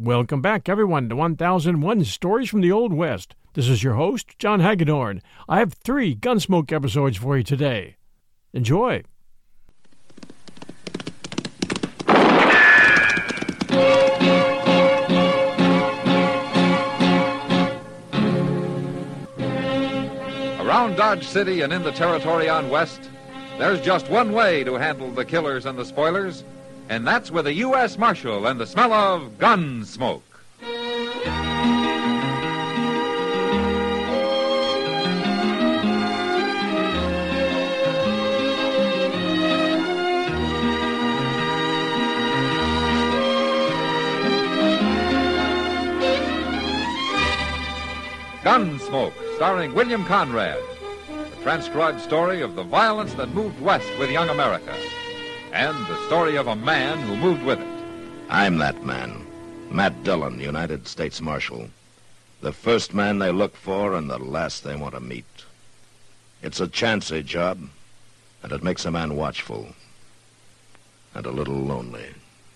Welcome back, everyone, to 1001 Stories from the Old West. This is your host, John Hagedorn. I have 3 Gunsmoke episodes for you today. Enjoy. Around Dodge City and in the territory on West, there's just one way to handle the killers and the spoilers, and that's with a U.S. Marshal and the smell of gun smoke. Gunsmoke, starring William Conrad, the transcribed story of the violence that moved west with young America, and the story of a man who moved with it. I'm that man, Matt Dillon, United States Marshal. The first man they look for and the last they want to meet. It's a chancy job, and it makes a man watchful and a little lonely.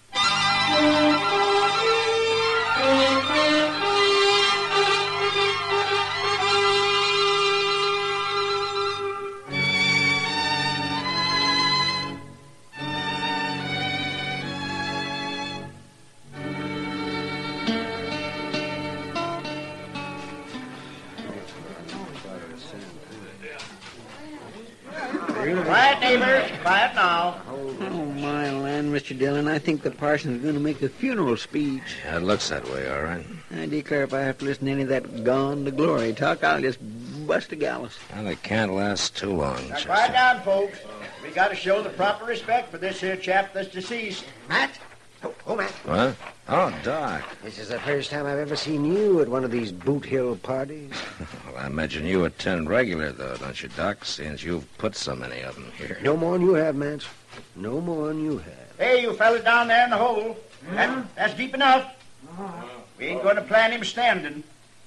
Quiet, neighbors. Quiet now. Oh, my land, Mr. Dillon. I think the parson's going to make a funeral speech. Yeah, it looks that way, all right. I declare if I have to listen to any of that gone to glory talk, I'll just bust a gallus. Well, it can't last too long, Now, Chester. quiet down, folks. We got to show the proper respect for this here chap that's deceased. Matt? Oh, Matt. What? Oh, Doc. This is the first time I've ever seen you at one of these Boot Hill parties. Well, I imagine you attend regular, though, don't you, Doc, since you've put so many of them here. No more than you have, Matt. No more than you have. Hey, you fellas down there in the hole. That's deep enough. We ain't going to plan him standing.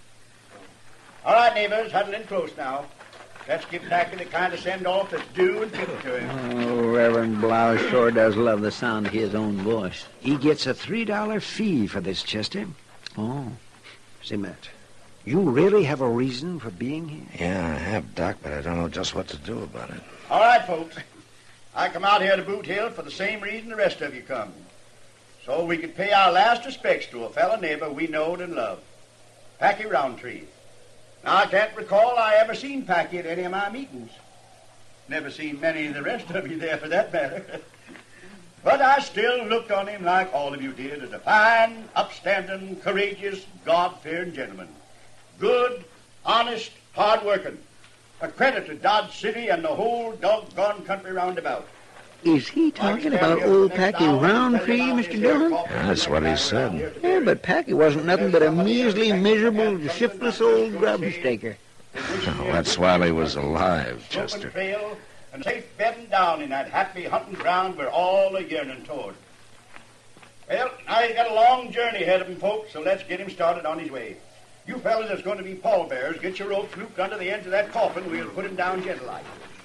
All right, neighbors, huddle in close now. Let's give Packy the kind of send-off that's due and fitting to him. Oh, Reverend Blouse sure does love the sound of his own voice. He gets a $3 fee for this, Chester. Oh. Say, Matt, you really have a reason for being here? Yeah, I have, Doc, but I don't know just what to do about it. All right, folks. I come out here to Boot Hill for the same reason the rest of you come. So we could pay our last respects to a fellow neighbor we knowed and loved, Packy Roundtree. Now, I can't recall I ever seen Packy at any of my meetings. Never seen many of the rest of you there, for that matter. But I still looked on him like all of you did, as a fine, upstanding, courageous, God-fearing gentleman. Good, honest, hard-working. A credit to Dodge City and the whole doggone country round about. Is he talking about old Packy Roundtree, Mr. Dillon? Yeah, that's what he said. Yeah, but Packy wasn't nothing but a measly, miserable, shiftless old grub-staker. Oh, that's while he was alive, Chester. Open trail and safe bedding down in that happy hunting ground we're all a yearning toward. Well, now he's got a long journey ahead of him, folks, so let's get him started on his way. You fellas that's going to be pallbearers, get your ropes looped under the ends of that coffin. We'll put him down gentle-like.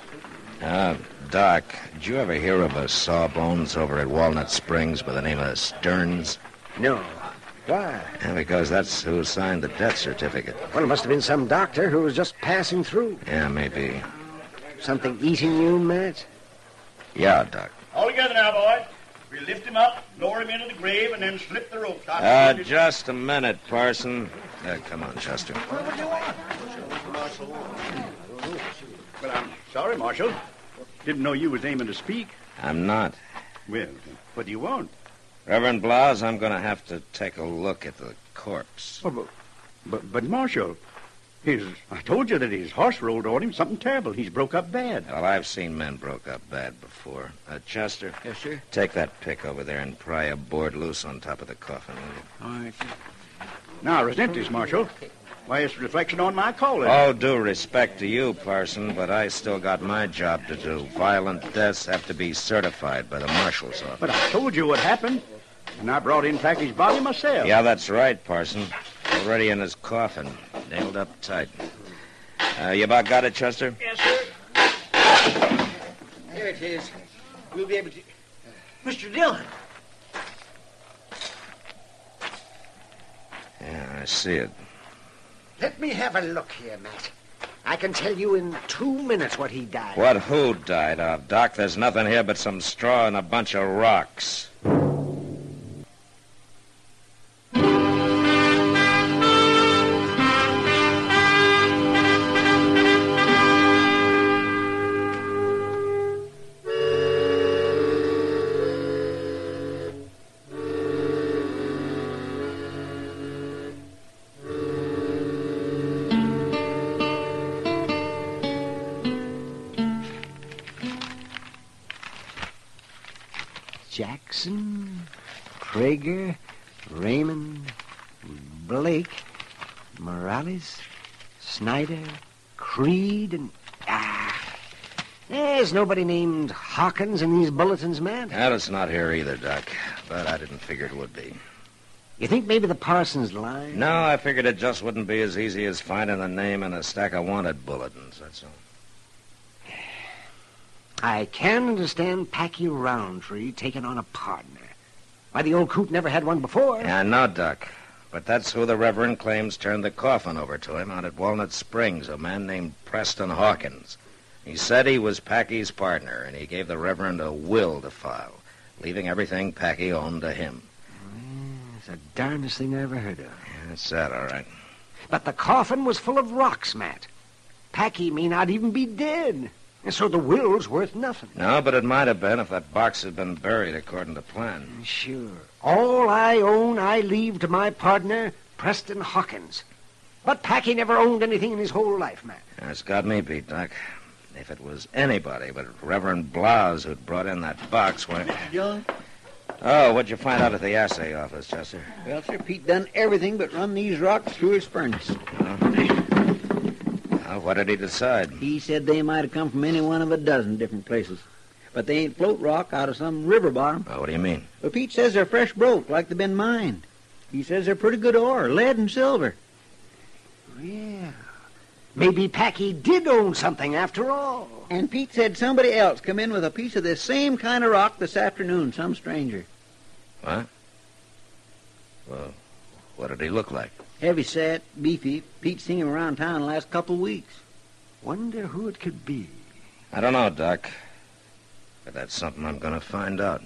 Doc, did you ever hear of a Sawbones over at Walnut Springs by the name of Stearns? No. Why? Yeah, because that's who signed the death certificate. Well, it must have been some doctor who was just passing through. Yeah, maybe. Something eating you, Matt? Yeah, Doc. All together now, boys. We'll lift him up, lower him into the grave, and then slip the ropes out. Just a minute, Parson. Come on, Chester. What do you want? Well, I'm sorry, Marshal. Didn't know you was aiming to speak. I'm not. Well, what do you want? Reverend Blouse, I'm going to have to take a look at the corpse. Oh, but Marshal, I told you that his horse rolled on him. Something terrible. He's broke up bad. Well, I've seen men broke up bad before. Chester? Yes, sir? Take that pick over there and pry a board loose on top of the coffin, will you? All right, sir. Now, resent this, Marshal. Why, it's a reflection on my calling. All due respect to you, Parson, but I still got my job to do. Violent deaths have to be certified by the marshal's office. But I told you what happened, and I brought in Packy's body myself. Yeah, that's right, Parson. Already in his coffin, nailed up tight. You about got it, Chester? Yes, sir. Here it is. We'll be able to... Mr. Dillon. I see it. Let me have a look here, Matt. I can tell you in 2 minutes what he died. What who died of, Doc? There's nothing here but some straw and a bunch of rocks. Jackson, Prager, Raymond, Blake, Morales, Snyder, Creed, and... There's nobody named Hawkins in these bulletins, man. Well, it's not here either, Doc. But I didn't figure it would be. You think maybe the Parsons line? No, I figured it just wouldn't be as easy as finding the name in a stack of wanted bulletins, that's all. I can understand Packy Roundtree taking on a partner. Why, the old coot never had one before. Yeah, I know, Doc. But that's who the Reverend claims turned the coffin over to him out at Walnut Springs, a man named Preston Hawkins. He said he was Packy's partner, and he gave the Reverend a will to file, leaving everything Packy owned to him. It's the darndest thing I ever heard of. Yeah, that's that, all right. But the coffin was full of rocks, Matt. Packy may not even be dead. And so the will's worth nothing. No, but it might have been if that box had been buried according to plan. Sure. All I own, I leave to my partner, Preston Hawkins. But Packy never owned anything in his whole life, Matt. That's got me beat, Doc. If it was anybody but Reverend Blas who'd brought in that box, why... Mr. Dillon? Oh, what'd you find out at the assay office, Chester? Well, sir, Pete done everything but run these rocks through his furnace. What did he decide? He said they might have come from any one of a dozen different places. But they ain't float rock out of some river bottom. Oh, what do you mean? Well, Pete says they're fresh broke, like they've been mined. He says they're pretty good ore, lead and silver. Yeah. Maybe Packy did own something after all. And Pete said somebody else come in with a piece of this same kind of rock this afternoon, some stranger. What? Well, what did he look like? Heavy set, beefy. Pete's seen him around town the last couple of weeks. Wonder who it could be. I don't know, Doc. But that's something I'm going to find out.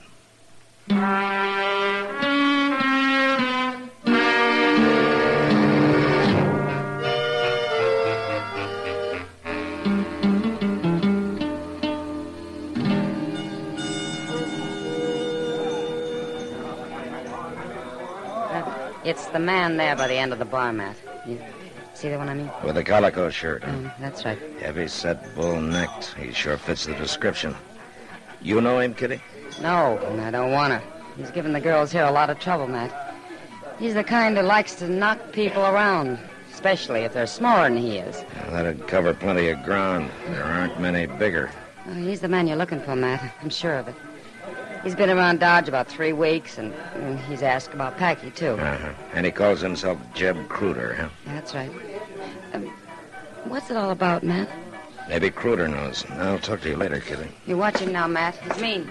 It's the man there by the end of the bar mat. You see the one I mean? With the calico shirt, huh? That's right. Heavy-set, bull-necked. He sure fits the description. You know him, Kitty? No, and I don't want to. He's giving the girls here a lot of trouble, Matt. He's the kind who likes to knock people around, especially if they're smaller than he is. Well, that'd cover plenty of ground. There aren't many bigger. Oh, he's the man you're looking for, Matt. I'm sure of it. He's been around Dodge about 3 weeks, and he's asked about Packy, too. Uh-huh. And he calls himself Jeb Cruder, huh? Yeah, that's right. What's it all about, Matt? Maybe Cruder knows. I'll talk to you later, Kitty. You watch him now, Matt. It's me.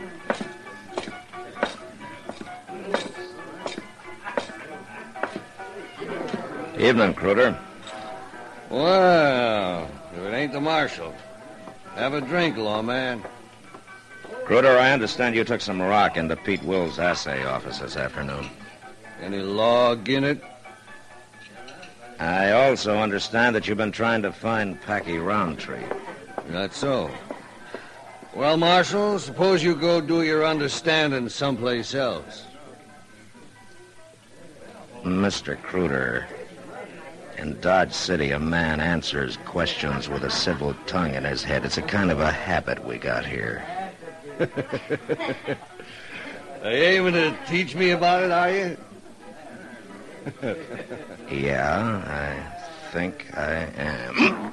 Evening, Cruder. Well, if it ain't the marshal. Have a drink, lawman. Cruder, I understand you took some rock into Pete Will's assay office this afternoon. Any log in it? I also understand that you've been trying to find Packy Roundtree. Not so. Well, Marshal, suppose you go do your understanding someplace else. Mr. Cruder, in Dodge City, a man answers questions with a civil tongue in his head. It's a kind of a habit we got here. Are you aiming to teach me about it, are you? Yeah, I think I am.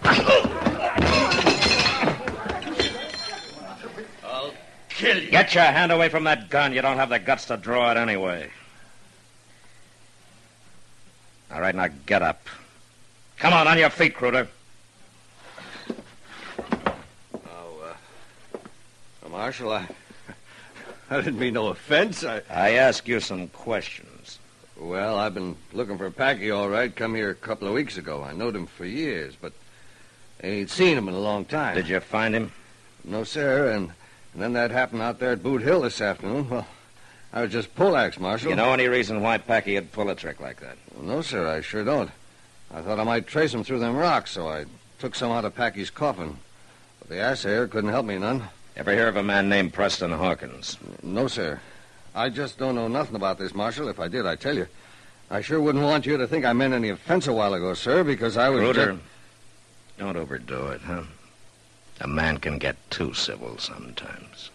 I'll kill you. Get your hand away from that gun. You don't have the guts to draw it anyway. All right, now get up. Come on your feet, Cruder. Marshal, I didn't mean no offense. I ask you some questions. Well, I've been looking for Packy, all right. Come here a couple of weeks ago. I knowed him for years, but ain't seen him in a long time. Did you find him? No, sir, and then that happened out there at Boot Hill this afternoon. Well, I was just poleaxed, Marshal. You know any reason why Packy would pull a trick like that? Well, no, sir, I sure don't. I thought I might trace him through them rocks, so I took some out of Packy's coffin. But the assayer couldn't help me none. Ever hear of a man named Preston Hawkins? No, sir. I just don't know nothing about this, Marshal. If I did, I'd tell you. I sure wouldn't want you to think I meant any offense a while ago, sir, because I was... Kruder, don't overdo it, huh? A man can get too civil sometimes.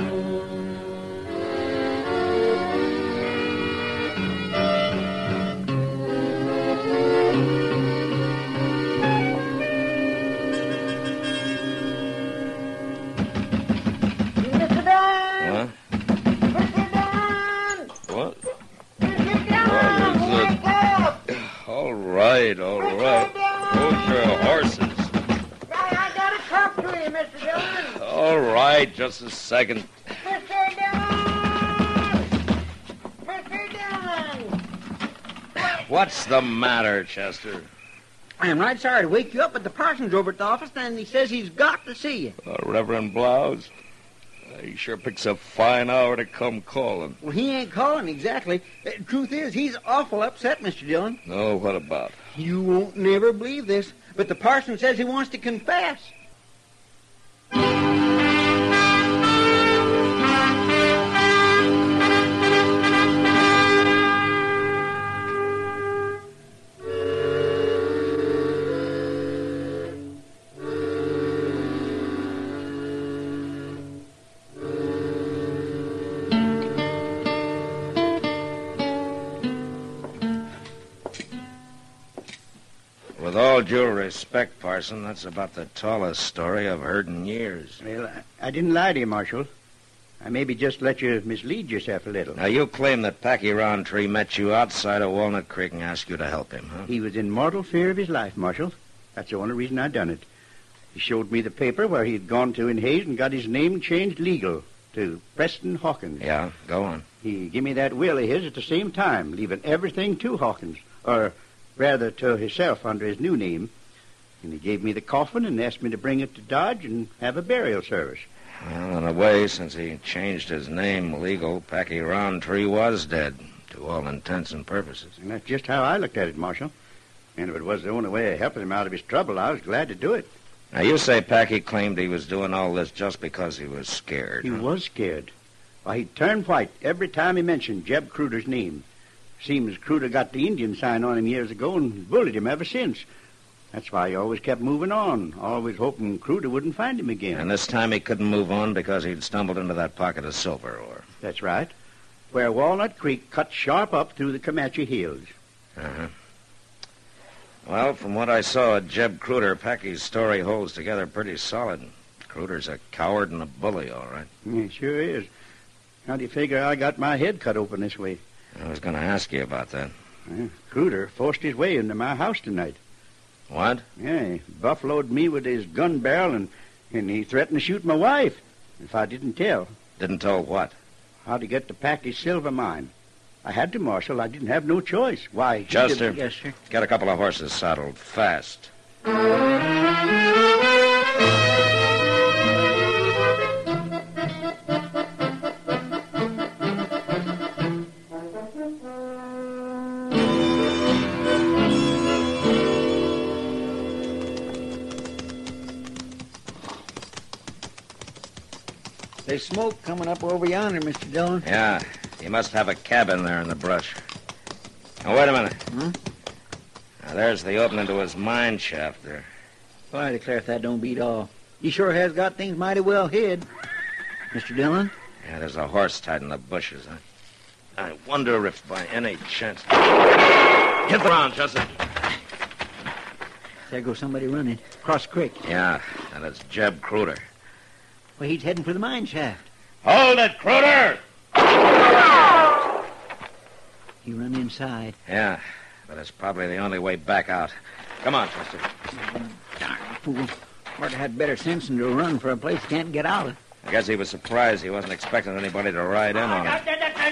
All right. Hold your horses. I gotta talk to you, Mr. Dillon. All right, just a second. Mr. Dillon! Mr. Dillon! What's the matter, Chester? I'm right sorry to wake you up, but the parson's over at the office, and he says he's got to see you. Reverend Blouse? He sure picks a fine hour to come calling. Well, he ain't calling exactly. Truth is, he's awful upset, Mr. Dillon. Oh, what about? You won't never believe this, but the parson says he wants to confess. With all due respect, Parson, that's about the tallest story I've heard in years. Well, I didn't lie to you, Marshal. I maybe just let you mislead yourself a little. Now, you claim that Packy Roundtree met you outside of Walnut Creek and asked you to help him, huh? He was in mortal fear of his life, Marshal. That's the only reason I done it. He showed me the paper where he'd gone to in Hayes and got his name changed legal to Preston Hawkins. Yeah, go on. He give me that will of his at the same time, leaving everything to Hawkins, or rather to himself under his new name. And he gave me the coffin and asked me to bring it to Dodge and have a burial service. Well, in a way, since he changed his name legal, Packy Roundtree was dead, to all intents and purposes. And that's just how I looked at it, Marshal. And if it was the only way of helping him out of his trouble, I was glad to do it. Now, you say Packy claimed he was doing all this just because he was scared. He huh? was scared. Why, he'd turn white every time he mentioned Jeb Kruder's name. Seems Kruder got the Indian sign on him years ago and bullied him ever since. That's why he always kept moving on, always hoping Kruder wouldn't find him again. And this time he couldn't move on because he'd stumbled into that pocket of silver ore. That's right. Where Walnut Creek cuts sharp up through the Comanche Hills. Uh-huh. Well, from what I saw of Jeb Kruder, Packy's story holds together pretty solid. Kruder's a coward and a bully, all right. He sure is. How do you figure I got my head cut open this way? I was going to ask you about that. Kruder forced his way into my house tonight. What? Yeah, he buffaloed me with his gun barrel, and he threatened to shoot my wife if I didn't tell. Didn't tell what? How to get to Packy's silver mine. I had to, Marshal. I didn't have no choice. Why? Chester, Yes, sir. get a couple of horses saddled fast. There's smoke coming up over yonder, Mr. Dillon. Yeah, he must have a cabin there in the brush. Now, wait a minute. Now, there's the opening to his mine shaft there. Well, I declare if that don't beat all. He sure has got things mighty well hid. Mr. Dillon? Yeah, there's a horse tied in the bushes. I wonder if by any chance... Hit the ground, Chester. There goes somebody running. Across the creek. Yeah, and it's Jeb Kruder. Well, he's heading for the mine shaft. Hold it, Kruder! He run inside. Yeah, but it's probably the only way back out. Come on, Chester. Darn fool. Ought to had better sense than to run for a place he can't get out of. I guess he was surprised he wasn't expecting anybody to ride in on him. That's burn.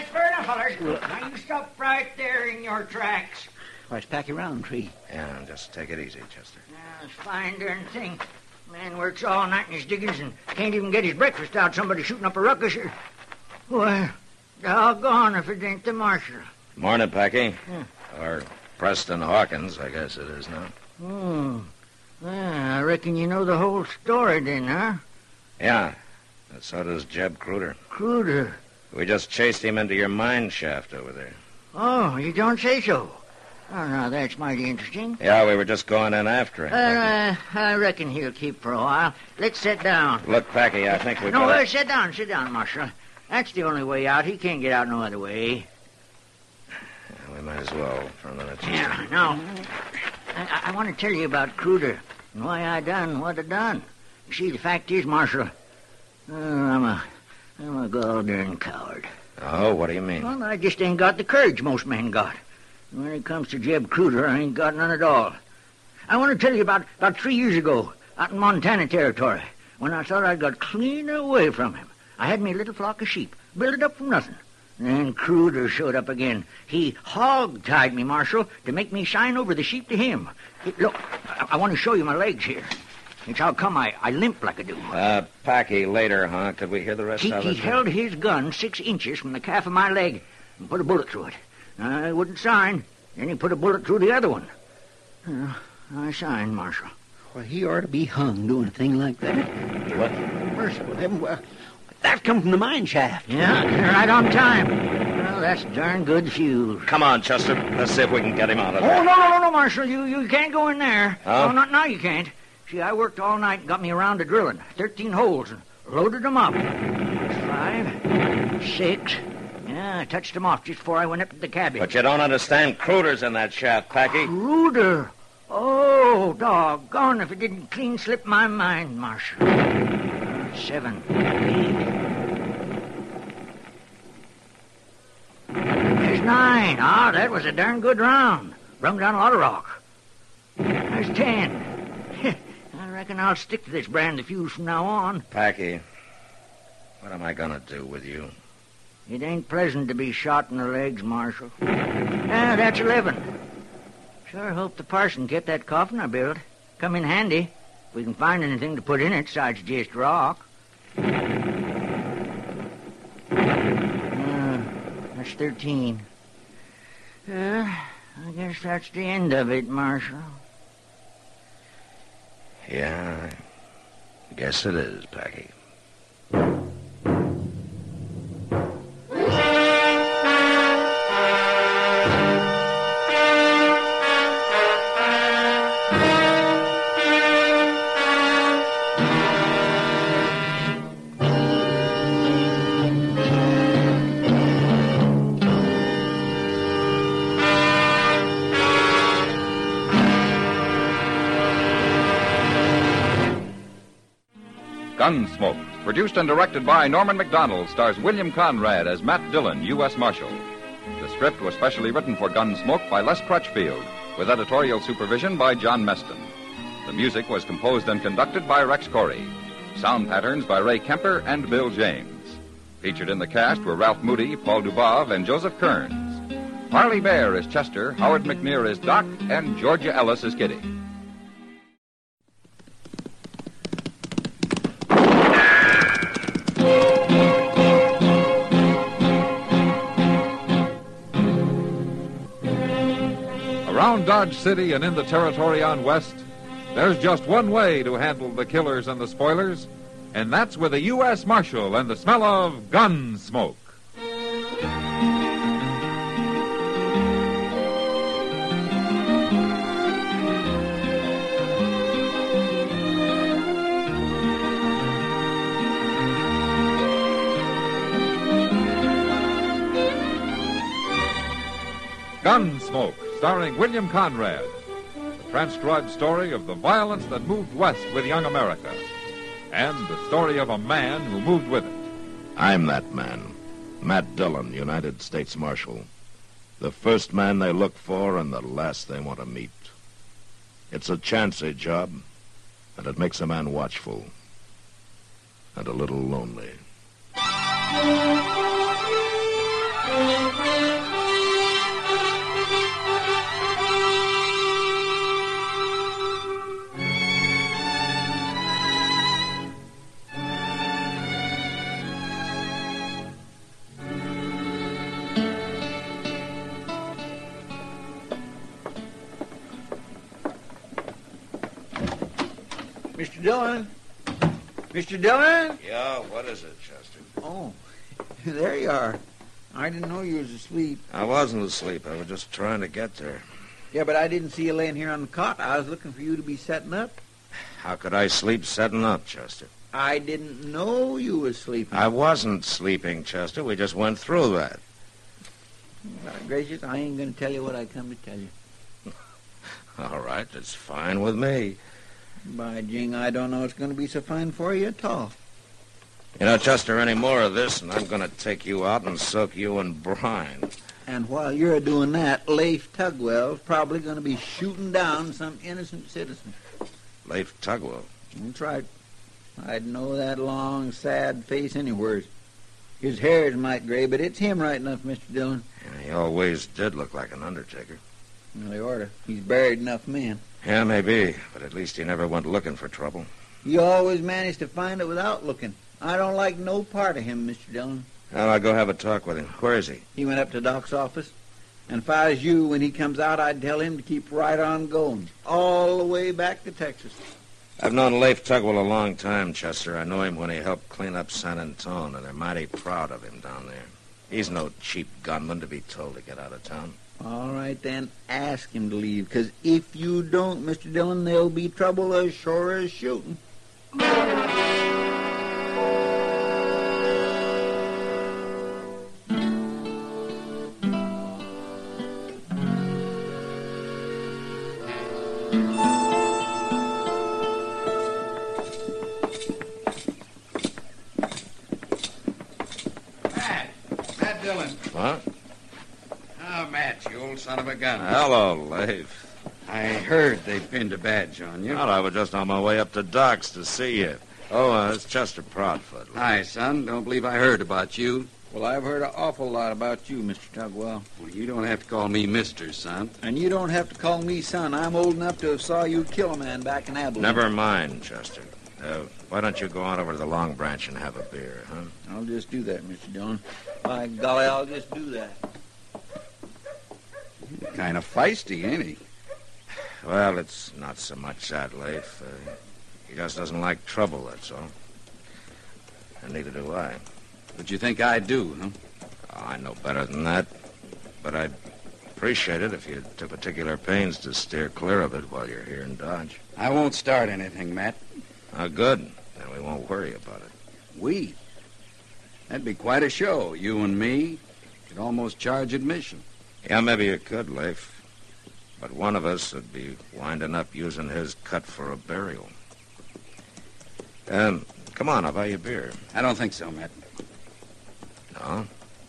fellas. Now, you stop right there in your tracks. Where's Packy Roundtree? Yeah, just take it easy, Chester. It's a fine darn thing. Man works all night in his diggings and can't even get his breakfast out. Somebody shooting up a ruckus. Well, doggone if it ain't the marshal. Morning, Packy. Yeah. Or Preston Hawkins, I guess it is now. Oh. Well, I reckon you know the whole story then, huh? Yeah. And so does Jeb Kruder. Kruder? We just chased him into your mine shaft over there. Oh, you don't say so. Oh, now, that's mighty interesting. Yeah, we were just going in after him, Packy. I reckon he'll keep for a while. Let's sit down. Look, Packy, I think we No, better... sit down, Marshal. That's the only way out. He can't get out no other way. Yeah, we might as well for a minute. Yeah, now, I want to tell you about Kruder and why I done what I done. You see, the fact is, Marshal, I'm a gall-darn coward. Oh, what do you mean? Well, I just ain't got the courage most men got. When it comes to Jeb Kruder, I ain't got none at all. I want to tell you about 3 years ago, out in Montana Territory, when I thought I'd got clean away from him. I had me little flock of sheep, built it up from nothing. Then Kruder showed up again. He hog-tied me, Marshal, to make me sign over the sheep to him. Look, I want to show you my legs here. It's how come I limp like I do. Packy, later, huh? Could we hear the rest of it? He held his gun 6 inches from the calf of my leg and put a bullet through it. I wouldn't sign. Then he put a bullet through the other one. I signed, Marshal. Well, he ought to be hung doing a thing like that. What? Merciful heaven, well, that come from the mine shaft. Yeah, right on time. Well, that's darn good fuel. Come on, Chester. Let's see if we can get him out of there. Oh, no, Marshal. You can't go in there. Huh? Oh, not now you can't. See, I worked all night and got me around to drilling. 13 holes and loaded them up. 5, 6... Yeah, I touched him off just before I went up to the cabin. But you don't understand. Kruder's in that shaft, Packy. Kruder? Oh, doggone if it didn't clean slip my mind, Marshal. 7, 8. There's 9. Ah, that was a darn good round. Brung down a lot of rock. There's 10. I reckon I'll stick to this brand of fuse from now on. Packy, what am I going to do with you? It ain't pleasant to be shot in the legs, Marshal. Yeah, that's 11. Sure hope the parson kept that coffin I built. Come in handy if we can find anything to put in it besides just rock. That's 13. I guess that's the end of it, Marshal. Yeah, I guess it is, Packy. Gunsmoke, produced and directed by Norman Macdonald, stars William Conrad as Matt Dillon, U.S. Marshal. The script was specially written for Gunsmoke by Les Crutchfield, with editorial supervision by John Meston. The music was composed and conducted by Rex Corey. Sound patterns by Ray Kemper and Bill James. Featured in the cast were Ralph Moody, Paul Dubov, and Joseph Kearns. Harley Bear is Chester, Howard McNear is Doc, and Georgia Ellis is Kitty. Around Dodge City and in the territory on West, there's just one way to handle the killers and the spoilers, and that's with a U.S. Marshal and the smell of gun smoke. Gunsmoke, starring William Conrad. The transcribed story of the violence that moved west with young America. And the story of a man who moved with it. I'm that man. Matt Dillon, United States Marshal. The first man they look for and the last they want to meet. It's a chancy job, and it makes a man watchful. And a little lonely. Mr. Dillon? Mr. Dillon? Yeah, what is it, Chester? Oh, there you are. I didn't know you was asleep. I wasn't asleep. I was just trying to get there. Yeah, but I didn't see you laying here on the cot. I was looking for you to be setting up. How could I sleep setting up, Chester? I didn't know you was sleeping. I wasn't sleeping, Chester. We just went through that. God gracious, I ain't going to tell you what I come to tell you. All right, that's fine with me. By jing, I don't know it's going to be so fine for you at all. You know, Chester, any more of this, and I'm going to take you out and soak you in brine. And while you're doing that, Leif Tugwell's probably going to be shooting down some innocent citizen. Leif Tugwell? That's right. I'd know that long, sad face anywhere. His hair's might gray, but it's him right enough, Mr. Dillon. Yeah, he always did look like an undertaker. Well, he orter. He's buried enough men. Yeah, maybe, but at least he never went looking for trouble. He always managed to find it without looking. I don't like no part of him, Mr. Dillon. Well, I'll go have a talk with him. Where is he? He went up to Doc's office. And if I was you, when he comes out, I'd tell him to keep right on going, all the way back to Texas. I've known Leif Tugwell a long time, Chester. I know him when he helped clean up San Antone, and they're mighty proud of him down there. He's no cheap gunman to be told to get out of town. All right, then, ask him to leave, because if you don't, Mr. Dillon, there'll be trouble as sure as shooting. Matt Dillon. What? Oh, Matt, you old son of a gun. Hello, Leif. I heard they pinned a badge on you. Well, I was just on my way up to Doc's to see you. Oh, it's Chester Proudfoot. Hi, son. Don't believe I heard about you. Well, I've heard an awful lot about you, Mr. Tugwell. Well, you don't have to call me Mr., son. And you don't have to call me son. I'm old enough to have saw you kill a man back in Abilene. Never mind, Chester. Why don't you go on over to the Long Branch and have a beer, huh? I'll just do that, Mr. Dillon. By golly, I'll just do that. Kind of feisty, ain't he? Well, it's not so much that, Leif. He just doesn't like trouble, that's all. And neither do I. But you think I do, huh? Oh, I know better than that. But I'd appreciate it if you took particular pains to steer clear of it while you're here in Dodge. I won't start anything, Matt. Oh, good. Then we won't worry about it. We? That'd be quite a show. You and me could almost charge admission. Yeah, maybe you could, Leif. But one of us would be winding up using his cut for a burial. Come on, I'll buy you a beer. I don't think so, Matt. No?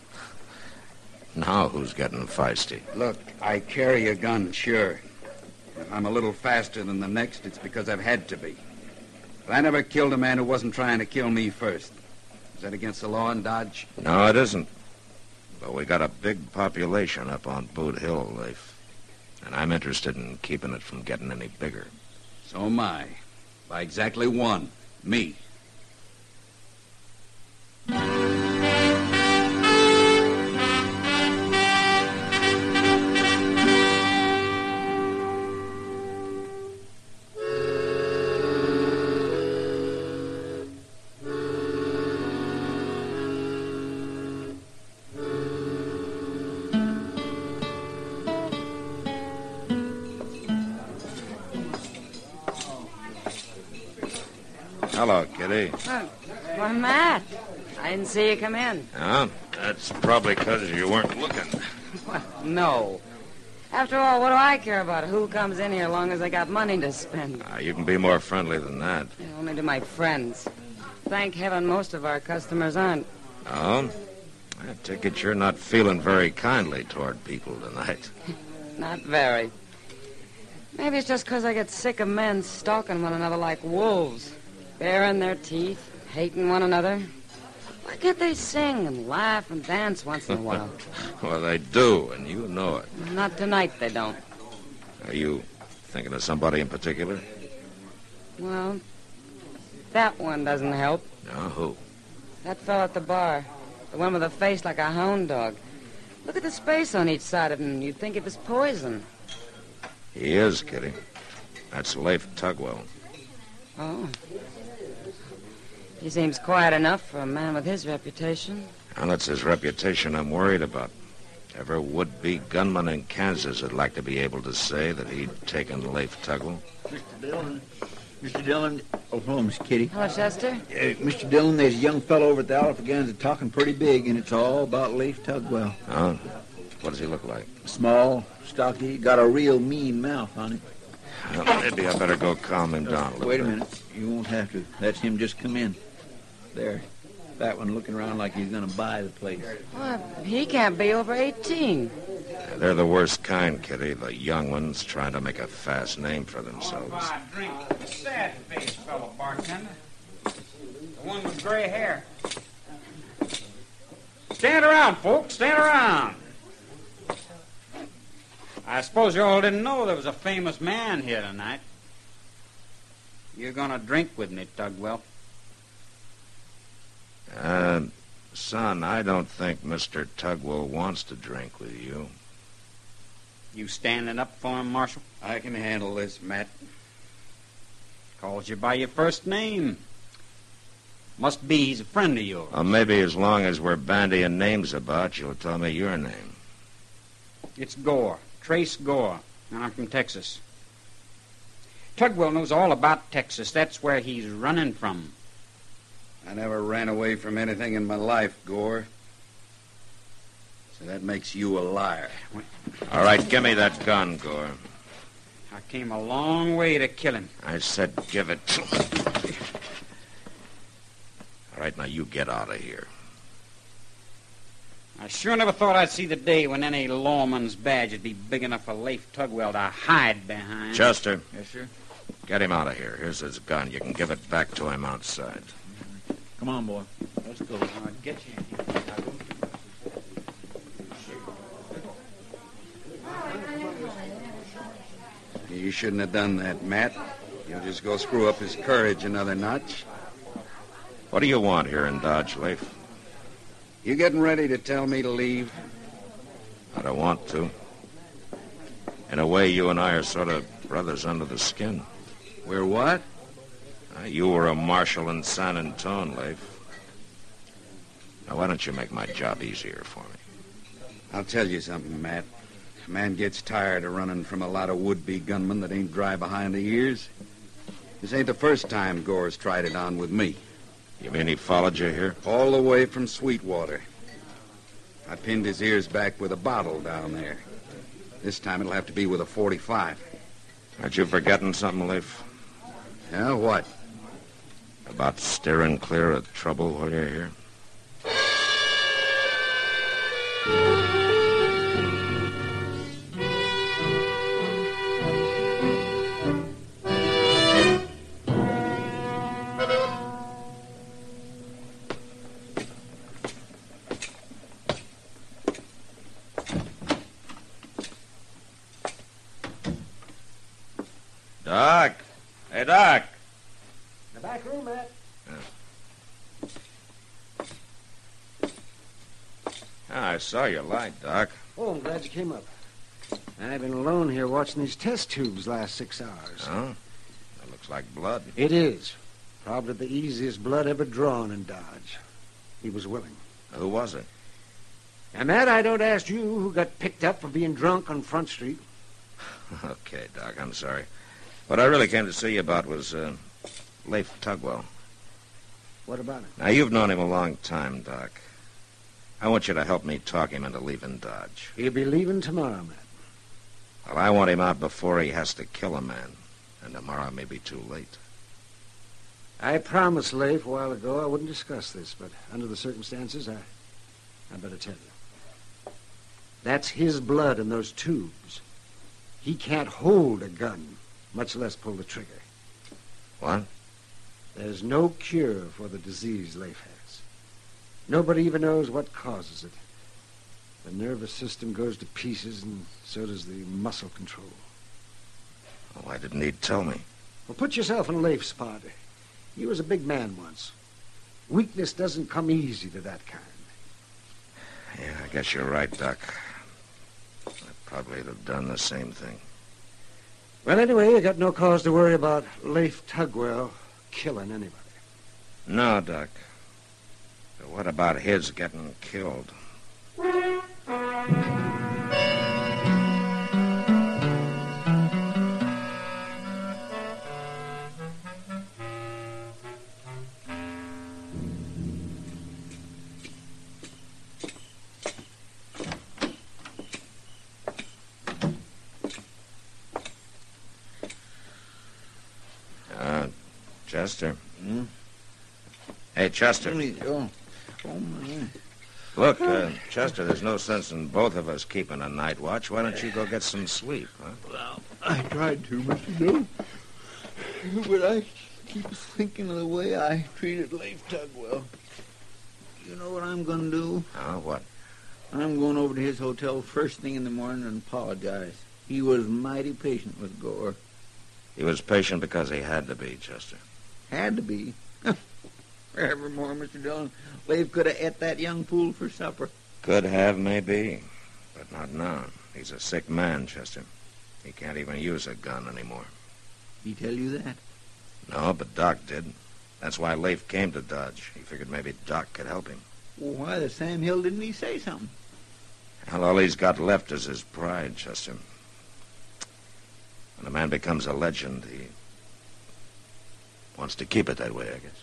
Now who's getting feisty? Look, I carry a gun, sure. If I'm a little faster than the next, it's because I've had to be. But I never killed a man who wasn't trying to kill me first. Is that against the law in Dodge? No, it isn't. But we got a big population up on Boot Hill, Leif. And I'm interested in keeping it from getting any bigger. So am I. By exactly one. Me. Hello, Kitty. Well, Matt, I didn't see you come in. Yeah, that's probably because you weren't looking. Well, no. After all, what do I care about who comes in here as long as I got money to spend? You can be more friendly than that. Yeah, only to my friends. Thank heaven most of our customers aren't. Oh? I take it you're not feeling very kindly toward people tonight. Not very. Maybe it's just because I get sick of men stalking one another like wolves. Baring their teeth, hating one another. Why can't they sing and laugh and dance once in a while? Well, they do, and you know it. Not tonight, they don't. Are you thinking of somebody in particular? Well, that one doesn't help. No, who? That fellow at the bar. The one with a face like a hound dog. Look at the space on each side of him. You'd think it was poison. He is, Kitty. That's Leif Tugwell. Oh. He seems quiet enough for a man with his reputation. Well, it's his reputation I'm worried about. Every would-be gunman in Kansas would like to be able to say that he'd taken Leif Tugwell. Mr. Dillon. Mr. Dillon. Oh, hello, Miss Kitty. Hello, Chester. Mr. Dillon, there's a young fellow over at the Alphaguns talking pretty big, and it's all about Leif Tugwell. Oh? What does he look like? Small, stocky, got a real mean mouth on it. Well, maybe I better go calm him down a little Wait a bit. minute. You won't have to. That's him just come in. There. That one looking around like he's going to buy the place. Well, he can't be over 18. They're the worst kind, Kitty. The young ones trying to make a fast name for themselves. Oh, drink the sad-faced fellow, bartender. The one with gray hair. Stand around, folks. Stand around. I suppose you all didn't know there was a famous man here tonight. You're going to drink with me, Tugwell. Son, I don't think Mr. Tugwell wants to drink with you. You standing up for him, Marshal? I can handle this, Matt. Calls you by your first name. Must be he's a friend of yours. Well, maybe as long as we're bandying names about, you'll tell me your name. It's Gore. Trace Gore. And I'm from Texas. Tugwell knows all about Texas. That's where he's running from. I never ran away from anything in my life, Gore. So that makes you a liar. All right, give me that gun, Gore. I came a long way to kill him. I said give it to me. All right, now you get out of here. I sure never thought I'd see the day when any lawman's badge would be big enough for Leif Tugwell to hide behind. Chester. Yes, sir? Get him out of here. Here's his gun. You can give it back to him outside. Come on, boy. Let's go. I'll get you in here. You shouldn't have done that, Matt. You'll just go screw up his courage another notch. What do you want here in Dodge, Leif? You getting ready to tell me to leave? I don't want to. In a way, you and I are sort of brothers under the skin. We're what? You were a marshal in San Antone, Leif. Now, why don't you make my job easier for me? I'll tell you something, Matt. A man gets tired of running from a lot of would-be gunmen that ain't dry behind the ears. This ain't the first time Gore's tried it on with me. You mean he followed you here? All the way from Sweetwater. I pinned his ears back with a bottle down there. This time it'll have to be with a .45. Aren't you forgetting something, Leif? Yeah, what? About steering clear of trouble while you're here? Doc! Hey, Doc! The back room, Matt. I saw your light, Doc. Oh, I'm glad you came up. I've been alone here watching these test tubes last 6 hours. Oh? That looks like blood. It is. Probably the easiest blood ever drawn in Dodge. He was willing. Who was it? And Matt, I don't ask you who got picked up for being drunk on Front Street. Okay, Doc, I'm sorry. What I really came to see you about was Leif Tugwell. What about it? Now, you've known him a long time, Doc. I want you to help me talk him into leaving Dodge. He'll be leaving tomorrow, Matt. Well, I want him out before he has to kill a man. And tomorrow may be too late. I promised Leif a while ago I wouldn't discuss this, but under the circumstances, I better tell you. That's his blood in those tubes. He can't hold a gun, much less pull the trigger. What? There's no cure for the disease Leif has. Nobody even knows what causes it. The nervous system goes to pieces, and so does the muscle control. Oh, why didn't he tell me? Well, put yourself in Leif's spot. He was a big man once. Weakness doesn't come easy to that kind. Yeah, I guess you're right, Doc. I probably would have done the same thing. Well, anyway, you got no cause to worry about Leif Tugwell. killing anybody. No, Doc. But what about his getting killed? Chester. Hmm? Hey, Chester. Oh, my. Look, Chester, there's no sense in both of us keeping a night watch. Why don't you go get some sleep, huh? Well, I tried to, Mr. Dillon. But I keep thinking of the way I treated Leif Tugwell. You know what I'm going to do? What? I'm going over to his hotel first thing in the morning and apologize. He was mighty patient with Gore. He was patient because he had to be, Chester. Had to be. Forevermore, Mr. Dillon. Leif could have ate that young fool for supper. Could have, maybe. But not now. He's a sick man, Chester. He can't even use a gun anymore. He tell you that? No, but Doc did. That's why Leif came to Dodge. He figured maybe Doc could help him. Well, why the Sam Hill didn't he say something? Well, all he's got left is his pride, Chester. When a man becomes a legend, he wants to keep it that way, I guess.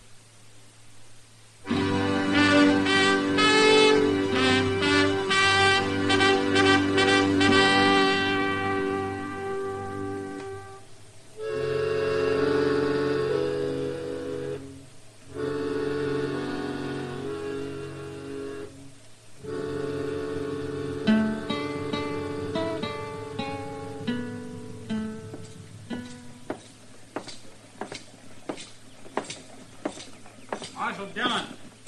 Marshal Dillon.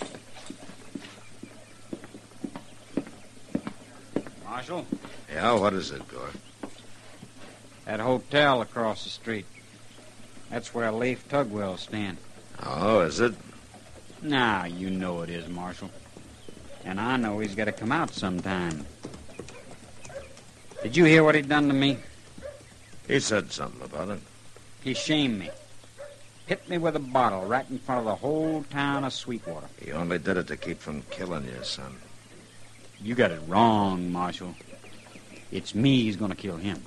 Marshal? Yeah, what is it, Gore? That hotel across the street. That's where Leif Tugwell's staying. Oh, is it? Now, you know it is, Marshal. And I know he's got to come out sometime. Did you hear what he done to me? He said something about it. He shamed me. Hit me with a bottle right in front of the whole town of Sweetwater. He only did it to keep from killing you, son. You got it wrong, Marshal. It's me he's going to kill him.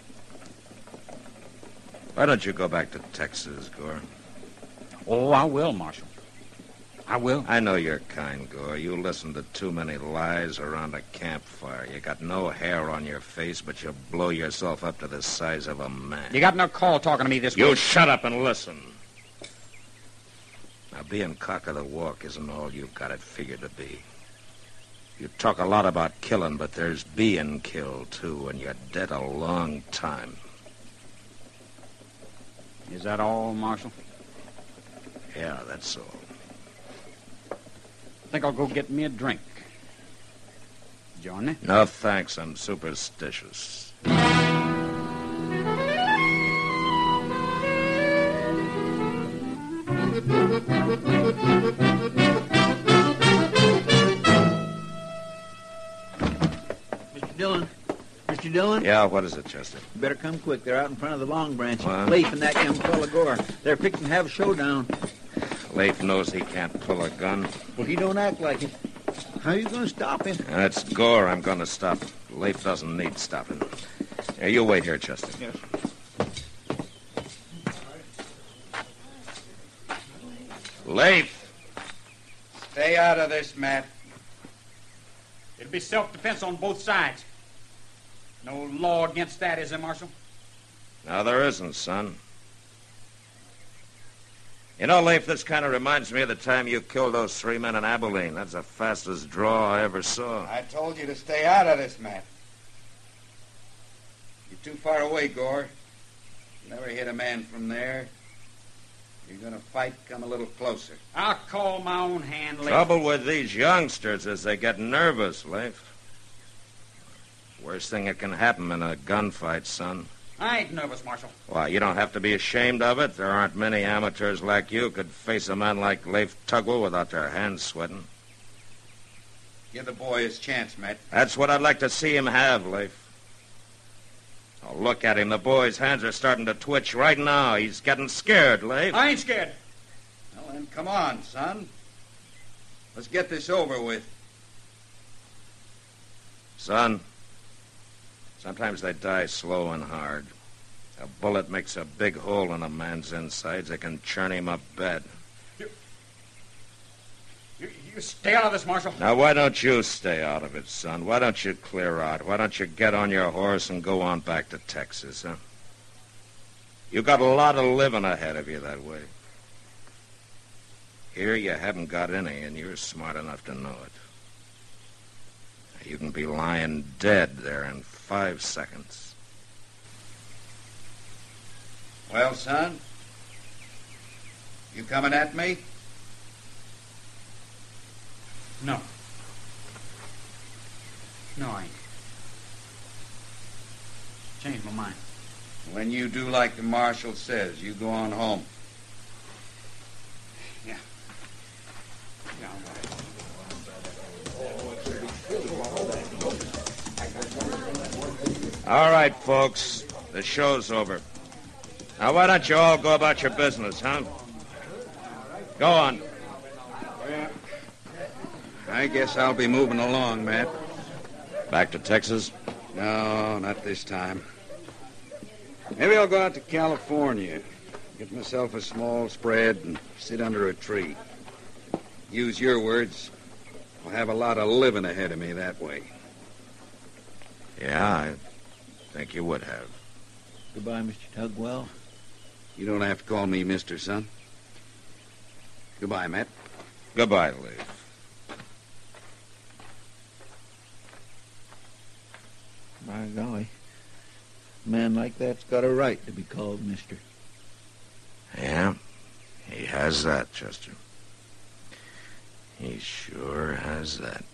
Why don't you go back to Texas, Gore? Oh, I will, Marshal. I will. I know you're kind, Gore. You listen to too many lies around a campfire. You got no hair on your face, but you blow yourself up to the size of a man. You got no call talking to me this way. You shut up and listen. Now, being cock of the walk isn't all you've got it figured to be. You talk a lot about killing, but there's being killed, too, and you're dead a long time. Is that all, Marshal? Yeah, that's all. I think I'll go get me a drink. Join me? No, thanks. I'm superstitious. Mr. Dillon. Mr. Dillon? Yeah, what is it, Chester? You better come quick. They're out in front of the Long Branch. What? Leif and that young fella Gore. They're fixing to have a showdown. Leif knows he can't pull a gun. Well, he don't act like it. How are you going to stop him? That's Gore I'm going to stop. Leif doesn't need stopping. Yeah, you wait here, Chester. Yes. Leif! Stay out of this, Matt. It'll be self-defense on both sides. No law against that, is there, Marshal? No, there isn't, son. You know, Leif, this kind of reminds me of the time you killed those 3 men in Abilene. That's the fastest draw I ever saw. I told you to stay out of this, Matt. You're too far away, Gore. Never hit a man from there. You're going to fight, come a little closer. I'll call my own hand, Leif. Trouble with these youngsters is they get nervous, Leif. Worst thing that can happen in a gunfight, son. I ain't nervous, Marshal. Why, you don't have to be ashamed of it. There aren't many amateurs like you could face a man like Leif Tugwell without their hands sweating. Give the boy his chance, Matt. That's what I'd like to see him have, Leif. Oh, look at him. The boy's hands are starting to twitch right now. He's getting scared, Leif. I ain't scared. Well, then, come on, son. Let's get this over with. Son, sometimes they die slow and hard. A bullet makes a big hole in a man's insides. It can churn him up bad. You stay out of this, Marshal. Now, why don't you stay out of it, son? Why don't you clear out? Why don't you get on your horse and go on back to Texas, huh? You got a lot of living ahead of you that way. Here you haven't got any, and you're smart enough to know it. You can be lying dead there in 5 seconds. Well, son? You coming at me? No. No, I ain't. Changed my mind. When you do like the marshal says, you go on home. Yeah. Yeah, All right, folks. The show's over. Now, why don't you all go about your business, huh? Go on. I guess I'll be moving along, Matt. Back to Texas? No, not this time. Maybe I'll go out to California, get myself a small spread, and sit under a tree. Use your words. I'll have a lot of living ahead of me that way. Yeah, I think you would have. Goodbye, Mr. Tugwell. You don't have to call me Mr. Son. Goodbye, Matt. Goodbye, Leif. By golly, a man like that's got a right to be called Mister. Yeah, he has that, Chester. He sure has that.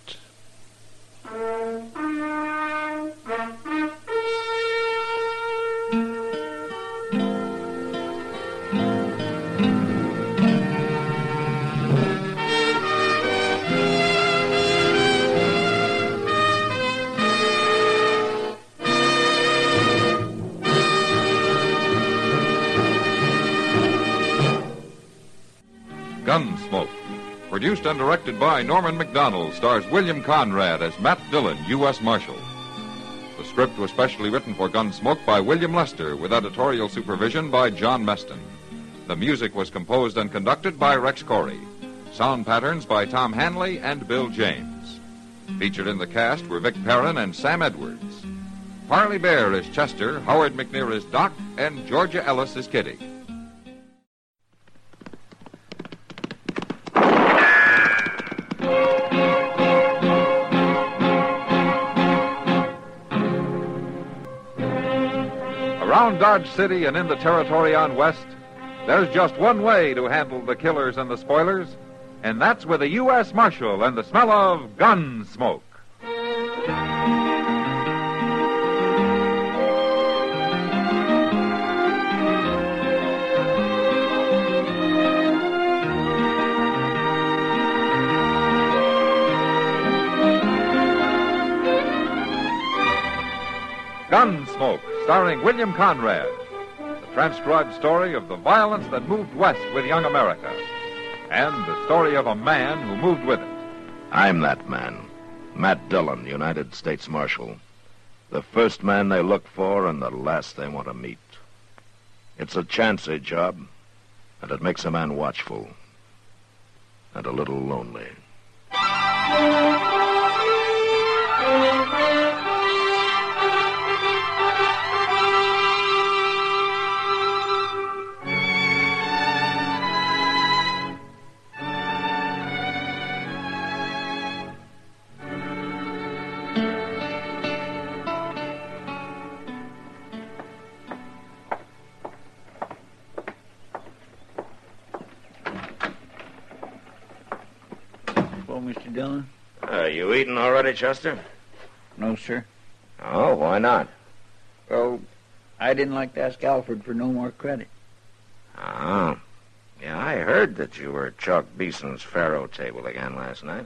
Gunsmoke. Produced and directed by Norman Macdonald, stars William Conrad as Matt Dillon, U.S. Marshal. The script was specially written for Gunsmoke by William Lester, with editorial supervision by John Meston. The music was composed and conducted by Rex Corey. Sound patterns by Tom Hanley and Bill James. Featured in the cast were Vic Perrin and Sam Edwards. Parley Bear is Chester, Howard McNear is Doc, and Georgia Ellis is Kitty. Around Dodge City and in the territory on West, there's just one way to handle the killers and the spoilers, and that's with a U.S. Marshal and the smell of gun smoke. Gunsmoke, starring William Conrad. The transcribed story of the violence that moved west with young America. And the story of a man who moved with it. I'm that man. Matt Dillon, United States Marshal. The first man they look for and the last they want to meet. It's a chancy job, and it makes a man watchful. And a little lonely. Mr. Dillon? You eating already, Chester? No, sir. Oh, why not? Well, I didn't like to ask Alfred for no more credit. Oh. Yeah, I heard that you were Chuck Beeson's faro table again last night.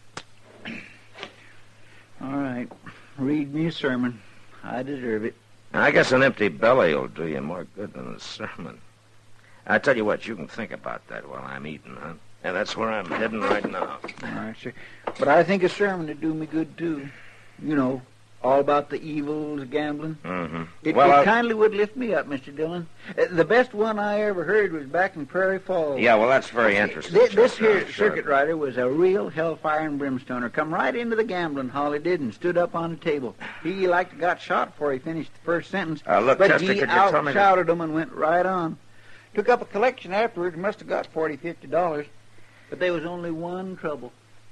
All right. Read me a sermon. I deserve it. I guess an empty belly will do you more good than a sermon. I tell you what, you can think about that while I'm eating, huh? And that's where I'm heading right now. All right, sir. But I think a sermon would do me good, too. You know, all about the evils of gambling. Mm-hmm. It kindly would lift me up, Mr. Dillon. The best one I ever heard was back in Prairie Falls. Yeah, well, that's very interesting. This here circuit rider was a real hellfire and brimstoner. Come right into the gambling hall, he did, and stood up on the table. He like got shot before he finished the first sentence. Look, but Chester, he could you tell me... out-shouted him and went right on. Took up a collection afterwards, must have got $40, $50. But there was only one trouble.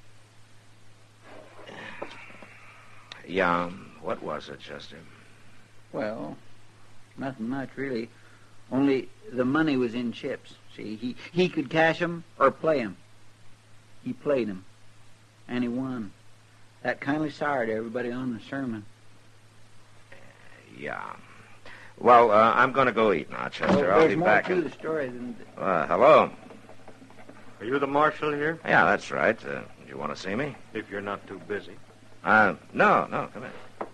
Yeah, what was it, Chester? Well, nothing much, really. Only the money was in chips. See, he could cash 'em or play 'em. He played 'em, and he won. That kindly soured everybody on the sermon. Yeah. Well, I'm going to go eat now, Chester. I'll be back. There's more to the story than... Hello. Are you the marshal here? Yeah, that's right. Do you want to see me? If you're not too busy. No, come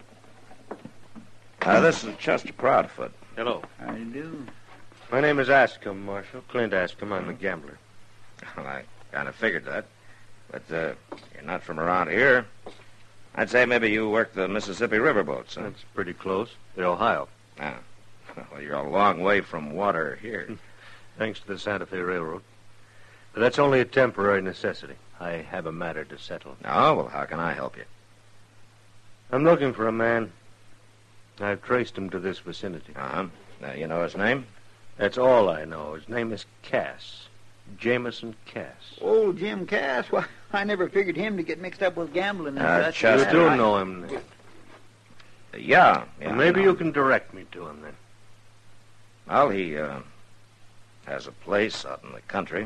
in. This is Chester Proudfoot. Hello. How do you do? My name is Ascom, Marshal. Clint Ascom. I'm a gambler. Well, I kind of figured that. But you're not from around here. I'd say maybe you work the Mississippi riverboats, huh? That's pretty close. The Ohio. Ah. Well, you're a long way from water here. Thanks to the Santa Fe Railroad. But that's only a temporary necessity. I have a matter to settle. Oh, well, how can I help you? I'm looking for a man. I've traced him to this vicinity. Uh-huh. You know his name? That's all I know. His name is Cass. Jameson Cass. Oh, Jim Cass? Well, I never figured him to get mixed up with gambling and such. You do know him, then? Yeah. Well, maybe you can direct me to him, then. Well, he has a place out in the country.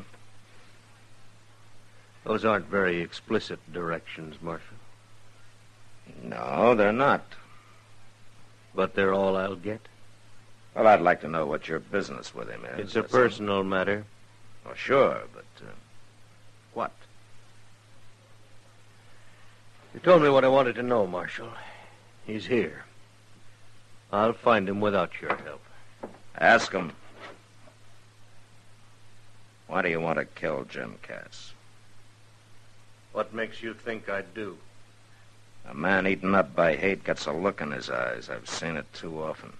Those aren't very explicit directions, Marshal. No, they're not. But they're all I'll get? Well, I'd like to know what your business with him is. It's a personal matter. Oh, sure, but what? You told me what I wanted to know, Marshal. He's here. I'll find him without your help. Ask him. Why do you want to kill Jim Cass? What makes you think I'd do? A man eaten up by hate gets a look in his eyes. I've seen it too often.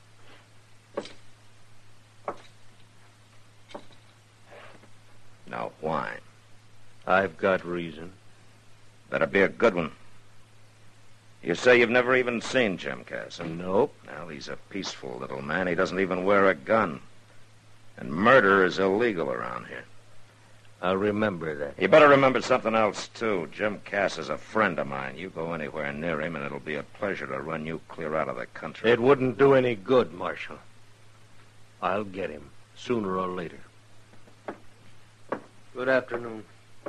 Now, why? I've got reason. Better be a good one. You say you've never even seen Jim Cass, huh? Nope. Well, he's a peaceful little man. He doesn't even wear a gun. And murder is illegal around here. I'll remember that. You better remember something else, too. Jim Cass is a friend of mine. You go anywhere near him, and it'll be a pleasure to run you clear out of the country. It wouldn't do any good, Marshal. I'll get him, sooner or later. Good afternoon.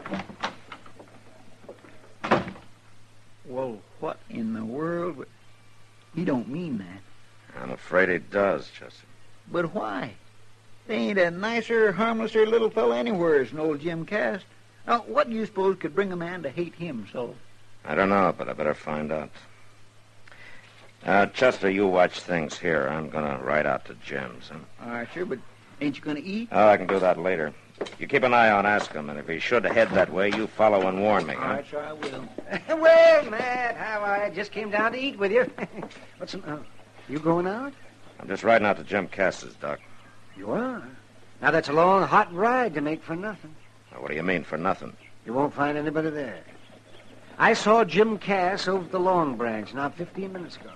Well, what in the world? He don't mean that. I'm afraid he does, Chester. But why? There ain't a nicer, harmlesser little fella anywhere than old Jim Cass. Now, what do you suppose could bring a man to hate him so? I don't know, but I better find out. Chester, you watch things here. I'm going to ride out to Jim's. Huh? All right, sure, but ain't you going to eat? Oh, I can do that later. You keep an eye on Ascom, and if he should head that way, you follow and warn me, huh? All right, sure I will. Well, Matt, how I just came down to eat with you. What's you going out? I'm just riding out to Jim Cass's, Doc. You are? Now, that's a long, hot ride to make for nothing. Now, what do you mean, for nothing? You won't find anybody there. I saw Jim Cass over at the Long Branch not 15 minutes ago.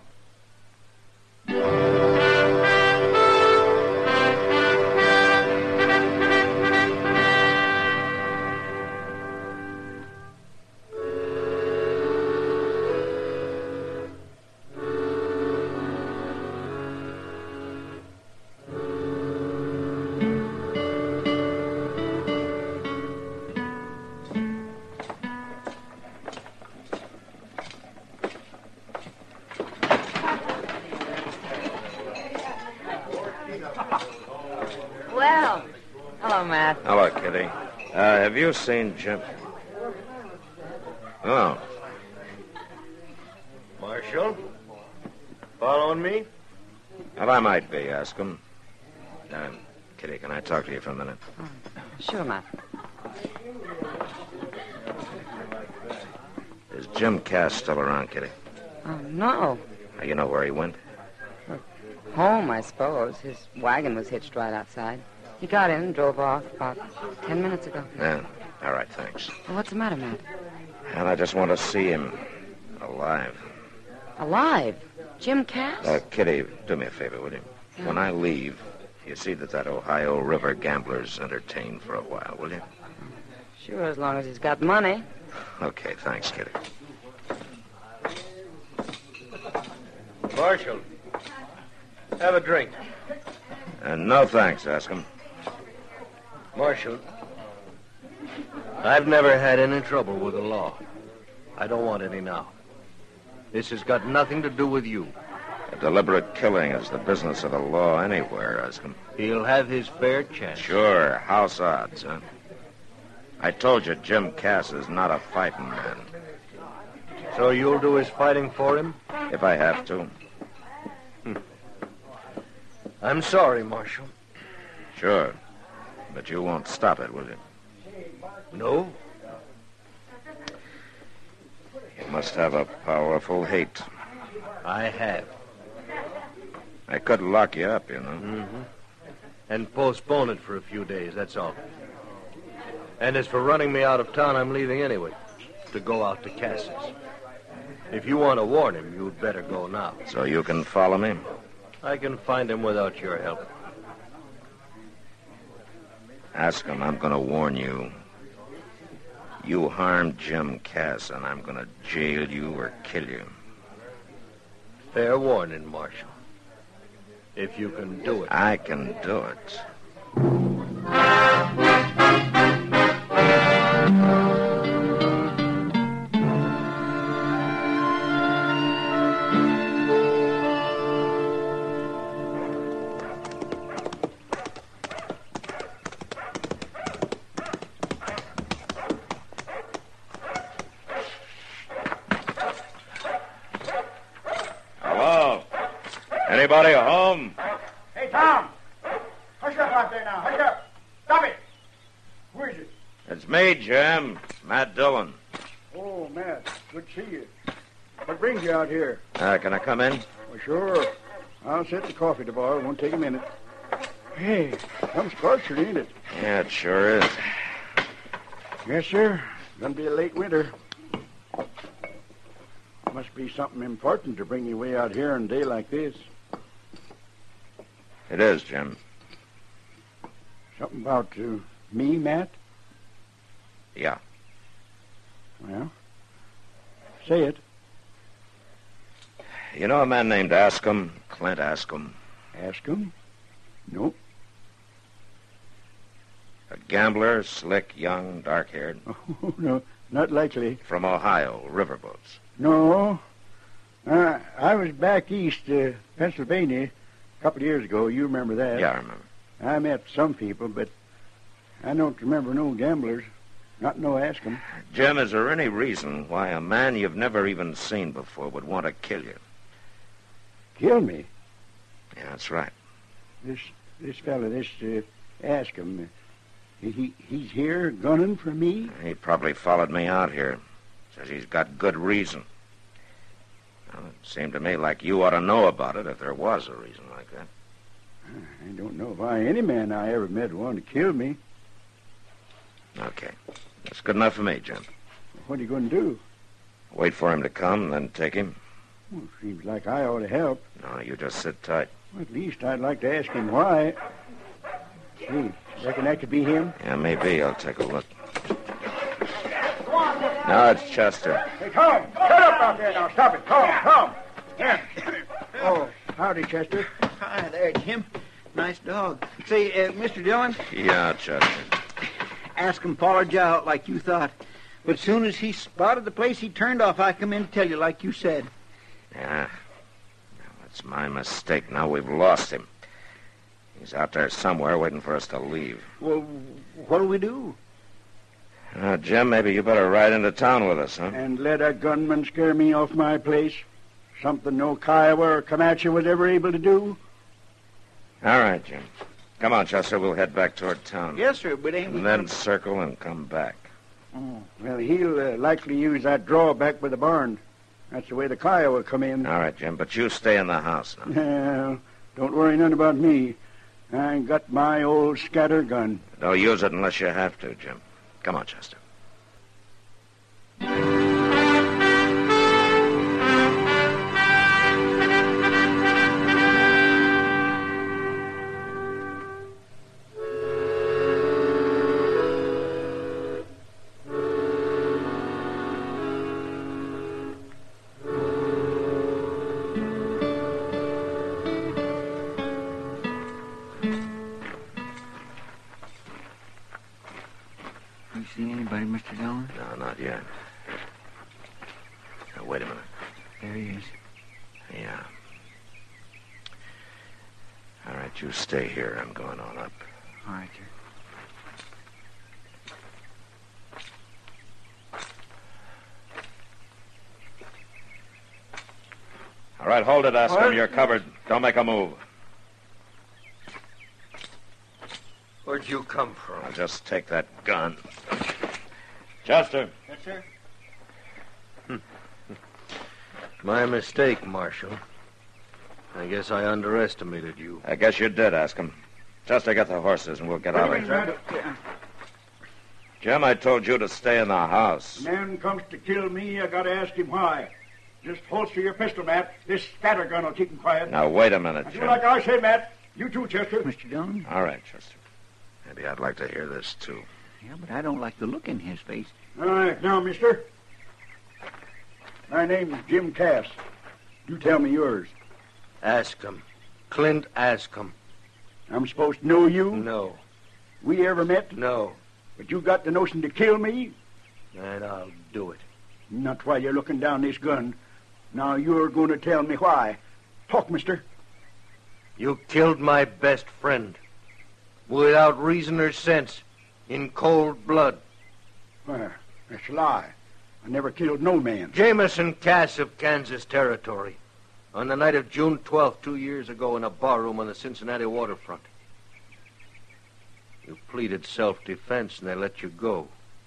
Well, hello, Matt. Hello, Kitty. Have you seen Jim? Oh. Marshal? Following me? Well, I might be, ask him. Kitty, can I talk to you for a minute? Sure, Matt. Is Jim Cass still around, Kitty? Oh, no. You know where he went? Home, I suppose. His wagon was hitched right outside. He got in and drove off about 10 minutes ago. Yeah. All right, thanks. Well, what's the matter, Matt? And I just want to see him alive. Alive? Jim Cass? Kitty, do me a favor, will you? Yeah. When I leave, you see that Ohio River gambler's entertained for a while, will you? Sure, as long as he's got money. Okay, thanks, Kitty. Marshal, have a drink. No thanks, ask him. Marshal, I've never had any trouble with the law. I don't want any now. This has got nothing to do with you. A deliberate killing is the business of the law anywhere, ask him. He'll have his fair chance. Sure, house odds, huh? I told you Jim Cass is not a fighting man. So you'll do his fighting for him? If I have to. I'm sorry, Marshal. Sure. But you won't stop it, will you? No. You must have a powerful hate. I have. I could lock you up, you know. Mm-hmm. And postpone it for a few days, that's all. And as for running me out of town, I'm leaving anyway, to go out to Cass's. If you want to warn him, you'd better go now. So you can follow me? I can find him without your help. Ask him, I'm going to warn you. You harmed Jim Cass, and I'm going to jail you or kill you. Fair warning, Marshal. If you can do it. I can do it. Anybody home? Hey, Tom! Hush up out there now. Hush up. Stop it. Who is it? It's me, Jim. Matt Dillon. Oh, Matt. Good to see you. What brings you out here? Can I come in? Well, sure. I'll set the coffee to boil. It won't take a minute. Hey, I'm scorching, ain't it? Yeah, it sure is. Yes, sir. Gonna be a late winter. Must be something important to bring you way out here on a day like this. It is, Jim. Something about me, Matt? Yeah. Well, say it. You know a man named Ascom? Clint Ascom? Ascom? Nope. A gambler, slick, young, dark-haired. Oh, no, not likely. From Ohio, riverboats. No. I was back east, Pennsylvania, a couple of years ago. You remember that? Yeah, I remember. I met some people, but I don't remember no gamblers. Not no Ascom. Jim, is there any reason why a man you've never even seen before would want to kill you? Kill me? Yeah, that's right. This fella, Ascom, he's here gunning for me? He probably followed me out here. Says he's got good reason. Well, it seemed to me like you ought to know about it if there was a reason like that. I don't know why any man I ever met wanted to kill me. Okay. That's good enough for me, Jim. What are you going to do? Wait for him to come, then take him. Well, seems like I ought to help. No, you just sit tight. Well, at least I'd like to ask him why. Gee, reckon that could be him? Yeah, maybe. I'll take a look. No, it's Chester. Hey, Tom, shut up out there now. Stop it. Tom. Here. Oh, howdy, Chester. Hi there, Jim. Nice dog. Say, Mr. Dillon? Yeah, Chester. Ask him followed you out like you thought. But as soon as he spotted the place he turned off, I come in to tell you like you said. Yeah. That's my mistake. Now we've lost him. He's out there somewhere waiting for us to leave. Well, what'll we do? Jim, maybe you better ride into town with us, huh? And let a gunman scare me off my place? Something no Kiowa or Comanche was ever able to do? All right, Jim. Come on, Chester. We'll head back toward town. Yes, sir, but ain't we... And then circle and come back. Oh, well, he'll likely use that draw back by the barn. That's the way the Kyle will come in. All right, Jim, but you stay in the house now. Well, don't worry none about me. I got my old scatter gun. Don't use it unless you have to, Jim. Come on, Chester. You see anybody, Mr. Dillon? No, not yet. Now, wait a minute. There he is. Yeah. All right, you stay here. I'm going on up. All right, sir. All right, hold it, Ascom. What? You're covered. Don't make a move. Where'd you come from? I'll just take that gun. Chester. Yes, sir. My mistake, Marshal. I guess I underestimated you. I guess you did, Ascom. Chester, get the horses and we'll get out of here. Jim, I told you to stay in the house. Man comes to kill me, I gotta ask him why. Just holster your pistol, Matt. This scatter gun will keep him quiet. Now, wait a minute, Do Jim. like I say, Matt. You too, Chester. Mr. Dillon? All right, Chester. Maybe I'd like to hear this, too. Yeah, but I don't like the look in his face. All right, now, mister. My name's Jim Cass. You tell me yours. Ascom. Clint Ascom. I'm supposed to know you? No. We ever met? No. But you got the notion to kill me? And I'll do it. Not while you're looking down this gun. Now you're going to tell me why. Talk, mister. You killed my best friend. Without reason or sense. In cold blood. Well, that's a lie. I never killed no man. Jameson Cass of Kansas Territory. On the night of June 12th, 2 years ago, in a barroom on the Cincinnati waterfront. You pleaded self-defense and they let you go.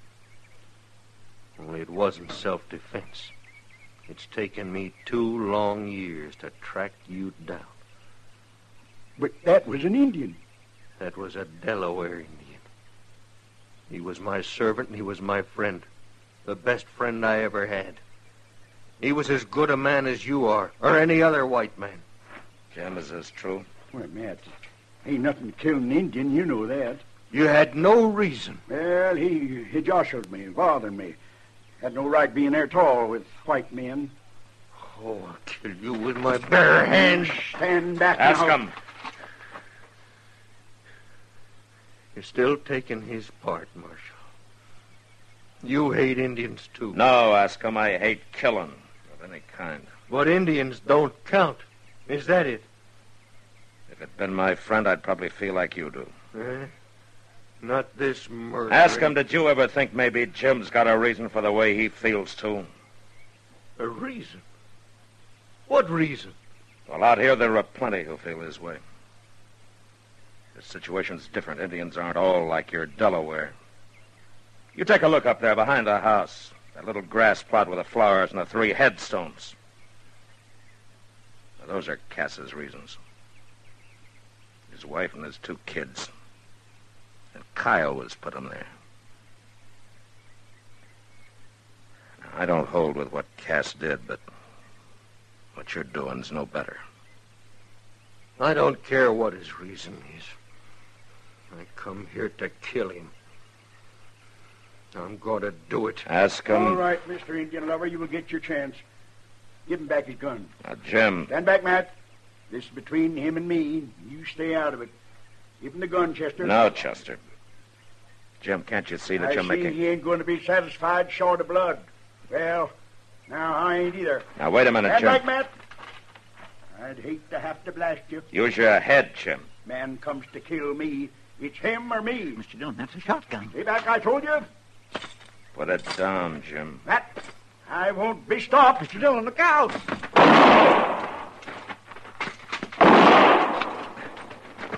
Only it wasn't self-defense. It's taken me 2 long years to track you down. But that was an Indian. That was a Delaware Indian. He was my servant and he was my friend. The best friend I ever had. He was as good a man as you are, or any other white man. Jim, is this true? Well, Matt, ain't nothing to kill an Indian, you know that. You had no reason. Well, he jostled me, bothered me. Had no right being there at all with white men. Oh, I'll kill you with my bare hands. Stand back Ask now. him. You're still taking his part, Marshal. You hate Indians, too. No, Ascom, I hate killing of any kind. But Indians don't count. Is that it? If it'd been my friend, I'd probably feel like you do. Eh? Not this murder. Ask him, did you ever think maybe Jim's got a reason for the way he feels, too? A reason? What reason? Well, out here there are plenty who feel his way. The situation's different. Indians aren't all like your Delaware. You take a look up there behind the house. That little grass plot with the flowers and the 3 headstones. Now, those are Cass's reasons. His wife and his 2 kids. And Kyle was put him there. Now, I don't hold with what Cass did, but what you're doing's no better. I don't care what his reason is. I come here to kill him. I'm going to do it. Ask him. All right, Mr. Indian lover, you will get your chance. Give him back his gun. Now, Jim. Stand back, Matt. This is between him and me. You stay out of it. Give him the gun, Chester. No, Chester. Jim, can't you see that you're making... he ain't going to be satisfied short of blood. Well, now I ain't either. Now, wait a minute, Stand Jim. back, Matt. I'd hate to have to blast you. Use your head, Jim. Man comes to kill me. It's him or me. Mr. Dillon, that's a shotgun. Stay back, I told you. Put it down, Jim. Matt, I won't be stopped. Mr. Dillon, look out!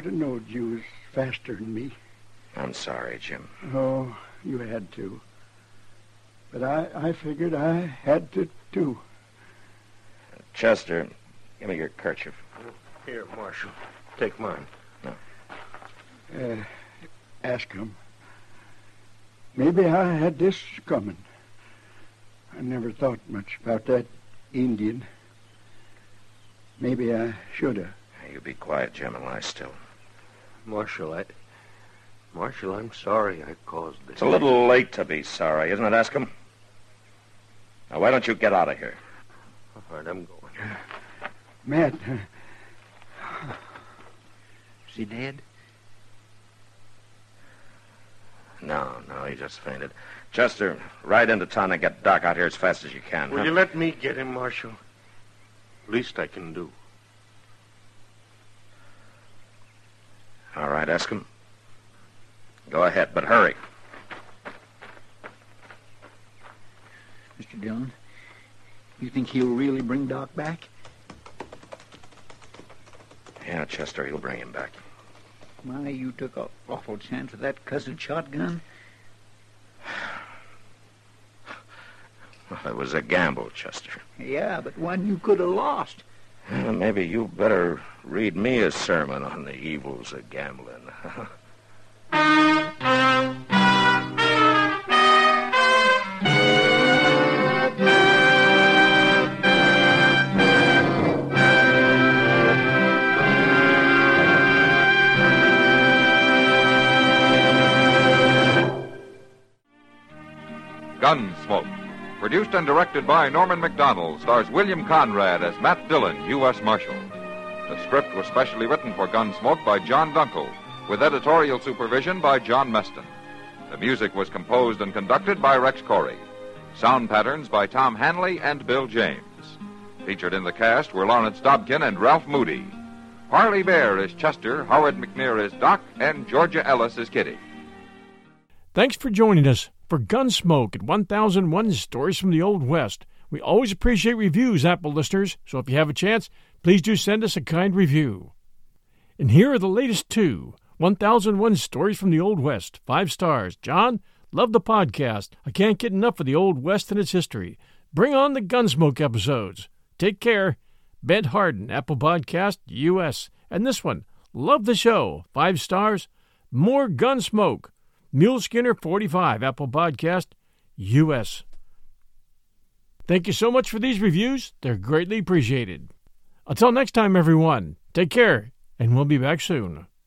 have knowed you was faster than me. I'm sorry, Jim. Oh, you had to. But I figured I had to, too. Chester, give me your kerchief. Here, Marshal. Take mine. No. Ask him. Maybe I had this coming. I never thought much about that Indian. Maybe I should have. You be quiet, Jim, and lie still. Marshal, I'm sorry I caused this. It's a little late to be sorry, isn't it, Askham? Now, why don't you get out of here? All right, I'm going. Matt. Is he dead? No, he just fainted. Chester, ride into town and get Doc out here as fast as you can. Will you let me get him, Marshal? Least I can do. All right, Askham. Go ahead, but hurry. Mr. Dillon, you think he'll really bring Doc back? Yeah, Chester, he'll bring him back. My, you took an awful chance with that cussed shotgun. Well, it was a gamble, Chester. Yeah, but one you could have lost. Well, maybe you better read me a sermon on the evils of gambling. Gunsmoke. Produced and directed by Norman MacDonald, stars William Conrad as Matt Dillon, U.S. Marshal. The script was specially written for Gunsmoke by John Dunkel, with editorial supervision by John Meston. The music was composed and conducted by Rex Corey. Sound patterns by Tom Hanley and Bill James. Featured in the cast were Lawrence Dobkin and Ralph Moody. Harley Bear is Chester, Howard McNear is Doc, and Georgia Ellis is Kitty. Thanks for joining us for Gunsmoke at 1001 Stories from the Old West. We always appreciate reviews, Apple listeners, so if you have a chance, please do send us a kind review. And here are the latest two. 1001 Stories from the Old West, 5 stars. John, love the podcast. I can't get enough of the Old West and its history. Bring on the Gunsmoke episodes. Take care. Bent Harden, Apple Podcast, U.S. And this one, love the show, 5 stars. More Gunsmoke. Mule Skinner 45, Apple Podcast, U.S. Thank you so much for these reviews. They're greatly appreciated. Until next time, everyone, take care, and we'll be back soon.